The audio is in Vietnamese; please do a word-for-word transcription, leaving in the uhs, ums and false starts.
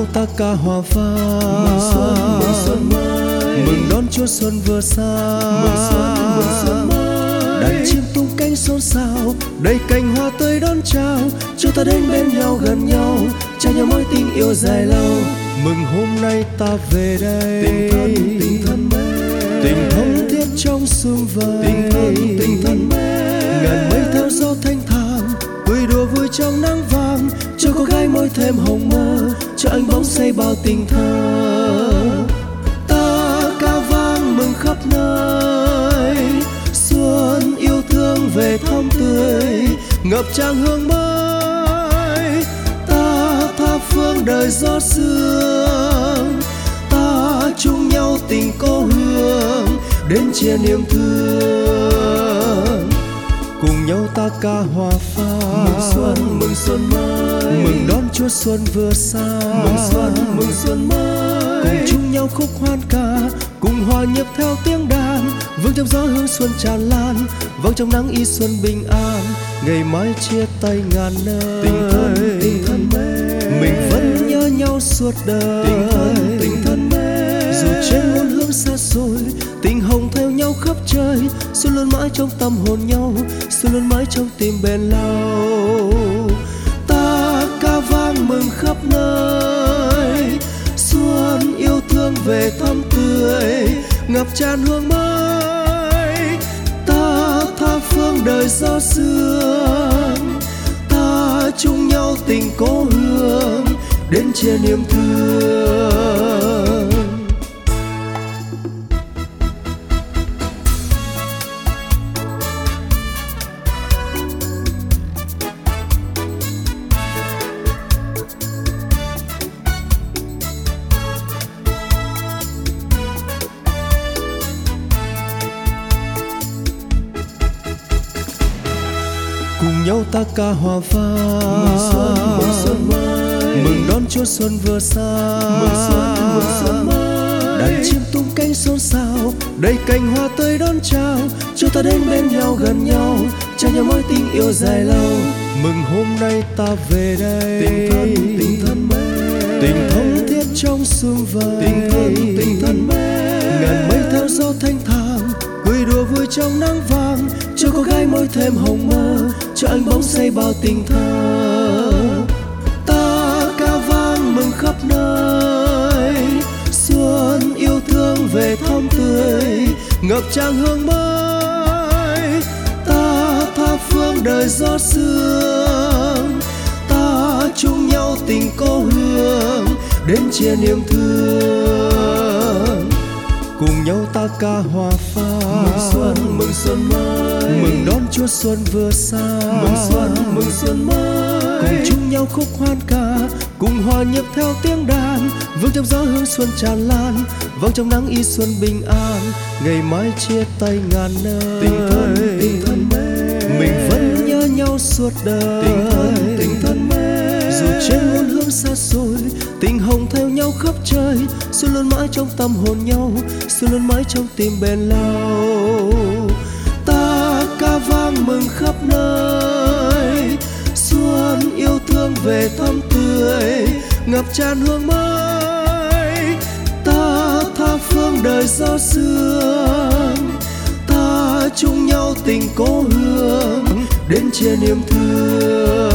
ta ca hoa vang, mừng xuân mừng xuân mới, mừng đón Chúa xuân vừa sang, mừng xuân mừng xuân mới. đàn chim tung cánh xôn xao, đầy cành hoa tươi đón chào, cho ta đến bên nhau gần nhau, trao nhau mối tình yêu dài lâu. Mừng hôm nay ta về đây, tình thân tình thân mến, tình thống thiết trong sương vầy, tình thân tình thân mến. ngàn mây theo gió thanh thản, cười đùa vui trong nắng vàng, cho cô gái môi thêm hồng mơ, cho anh bóng say bao tình thơ. Ta ca vang mừng khắp nơi, xuân yêu thương về thắm tươi, ngập tràn hương mới. Ta tha phương đời gió sương, ta chung nhau tình cố hương, đến chia niềm thương. Cùng nhau ta ca hoa phang, mừng xuân mừng xuân mới, mừng đón Chúa xuân vừa sang, mừng xuân mừng xuân mới. cùng chung nhau khúc hoan ca, cùng hòa nhịp theo tiếng đàn, vương trong gió hương xuân tràn lan, vang trong nắng y xuân bình an. Ngày mai chia tay ngàn nơi, tình thân tình thân mến, mình vẫn nhớ nhau suốt đời. tình thân tình thân mến, dù trên muôn hướng xa xôi, tình hồng theo nhau khắp trời, xuân luôn mãi trong tâm hồn nhau, xuân luôn mãi trong tim bền lâu. Ta ca vang mừng khắp nơi, xuân yêu thương về thắm tươi, ngập tràn hương mới. Ta tha phương đời gió sương, ta chung nhau tình cố hương, đến chia niềm thương. Cùng nhau ta ca hoa vang, mừng xuân mừng xuân mới, mừng đón Chúa xuân vừa sang, mừng xuân mừng xuân mới. đàn chim tung cánh xôn xao, đầy cành hoa tươi đón chào, cho ta đến bên nhau gần nhau, trao nhau mối tình yêu dài lâu. Mừng hôm nay ta về đây, tình thân tình thân mến, tình thống thiết trong sương vầy, tình thân tình thân mến. ngàn mây theo gió thanh thản, cười đùa vui trong nắng vàng, cho cô gái môi thêm hồng mơ, cho anh bóng say bao tình thơ. Ta ca vang mừng khắp nơi, xuân yêu thương về thắm tươi, ngập tràn hương mới. Ta tha phương đời gió sương, ta chung nhau tình cố hương, đến chia niềm thương. Cùng nhau ta ca hoa phang, mừng xuân mừng xuân mới, mừng đón Chúa xuân vừa sang, mừng xuân mừng xuân mới. cùng chung nhau khúc hoan ca, cùng hòa nhịp theo tiếng đàn, vương trong gió hương xuân tràn lan, vang trong nắng y xuân bình an. Ngày mai chia tay ngàn nơi, tình thân tình thân mến, mình vẫn nhớ nhau suốt đời. tình thân tình thân mến, dù trên muôn hướng xa xôi, tình hồng theo nhau khắp trời, xuân luôn mãi trong tâm hồn nhau, xuân luôn mãi trong tim bền lâu. Ta ca vang mừng khắp nơi, xuân yêu thương về thắm tươi, ngập tràn hương mới. Ta tha phương đời gió sương, ta chung nhau tình cố hương, đến chia niềm thương.